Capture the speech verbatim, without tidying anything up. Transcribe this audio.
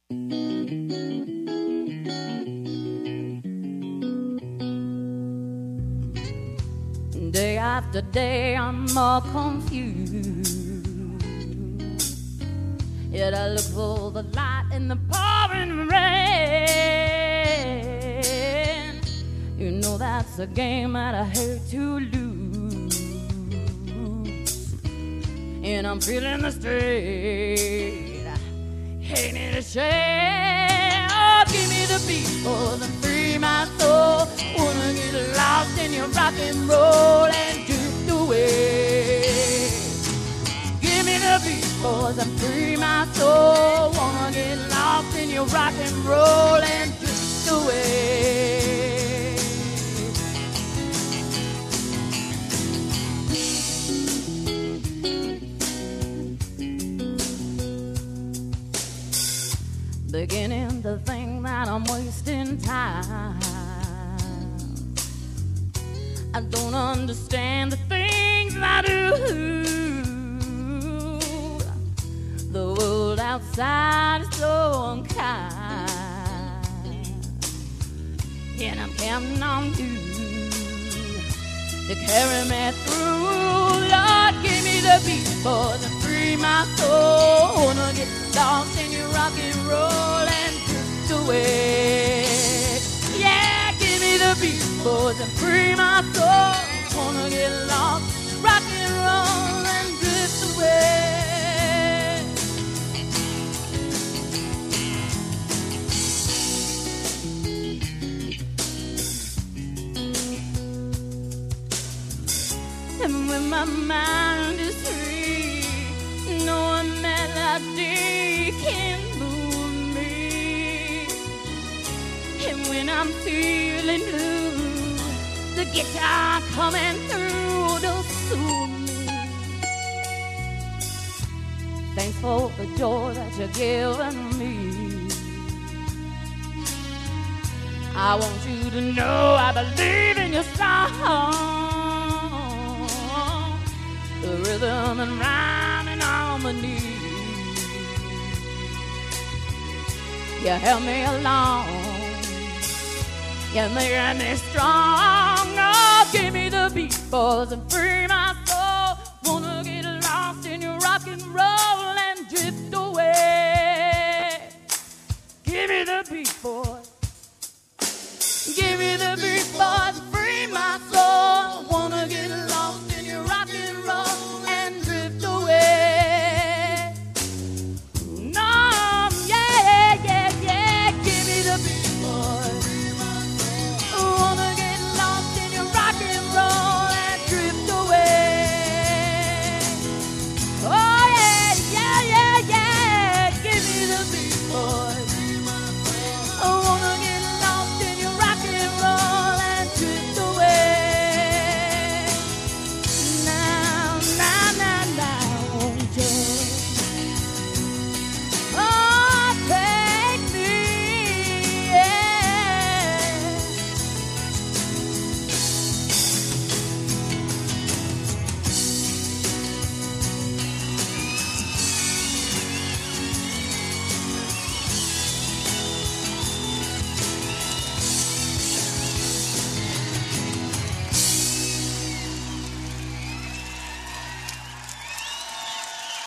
Day after day I'm more confused. Yet I look for the light in the pouring rain. You know that's a game that I hate to lose. And I'm feeling the strain, hating the shame. Oh, give me the beat for the free my soul. Wanna get lost in your rock and roll and drift away. Give me the beat for the free my soul. Wanna get lost in your rock and roll and drift away. Beginning to think that I'm wasting time. I don't understand the things I do. The world outside is so unkind, and I'm counting on you to carry me through. Lord, give me the beat for to free my soul. Wanna get lost in your rock and roll and drift away. Yeah, give me the beat for to free my soul. Wanna get lost, rock and roll and drift away. And when my mind is free, no melody can move me. And when I'm feeling blue, the guitar coming through to soothe me. Thanks for the joy that you're giving me. I want you to know I believe in your song. The rhythm and rhyme and harmony. You help me along. You make me strong. Oh, give me the beat, boys, and free my